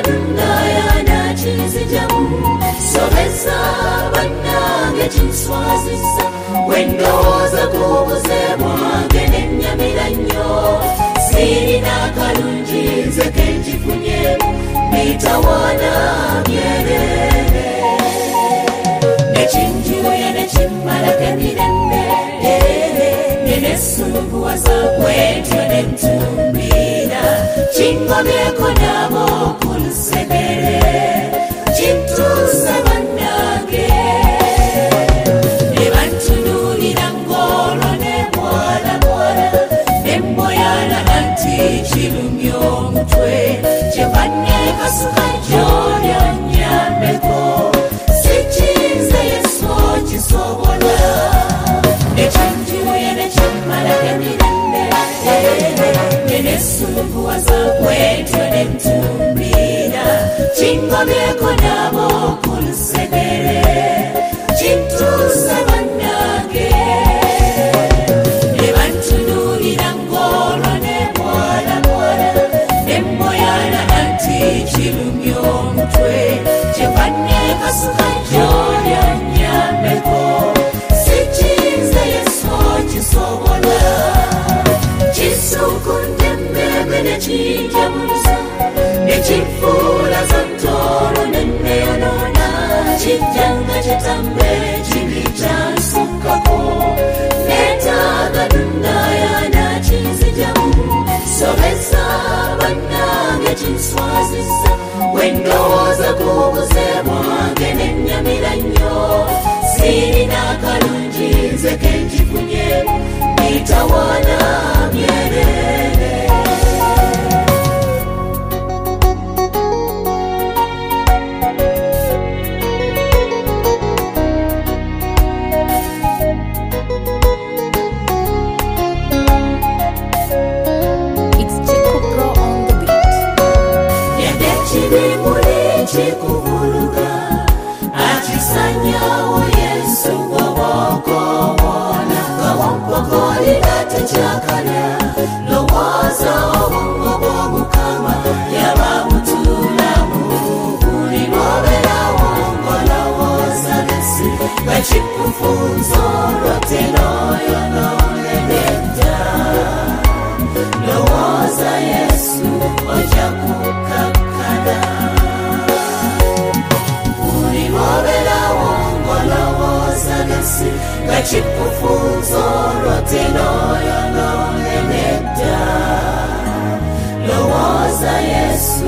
kanundayana chizijamu sobeza banange chinswaziza wendoza kubuze mwange nenyamira nnyo sirina kalungi nze kenjifunye mitawana myerere nechinjuye nechimmalako emirembe nenesumbuwaza kwetyo nentumbira kingobyeko nabo kulusegere kintuusa bannange ne bantunuulira ng'olwo ne bwalamwala ne mboyana anti kirumya omutwe kye banneekasuka gy'olya nnyambeko sikinze yesu kisobola ekinjuye nekimmalako emirembe nenesumbuwaza kwetyo nentumbira kingobyeko nabo kulusegere kintuusa bannange ne bantunuulira ng'olwo ne bwalamwala ne mboyana anti kirumya omutwe kye banneekasuka gy'olya nnyambeko sikinze yesu kisobola kisukunde emmeme nekinjabuluza nekinfuula zontolo nenneyonoona kijjanga kitambe kibi kyansukkako neetaaga nundayana kinzijamu sobeza bannange kinswaziza wendowooza kubuze mwange nenyamira nnyo sirina kalungi nze kenjifunye mitawana myerere chikuvuluga akisanyawo yesu gobokobona gawompokolira tekyakala lowooza obwongo bw'omukama yababutulamu buli lwoberawo ngolowooza lesi nga kikufunza olwoteroyo nolebedda lowooza yesu ojja kukakkana nga kikufunza olwoteroyo nolebedda lowooza yesu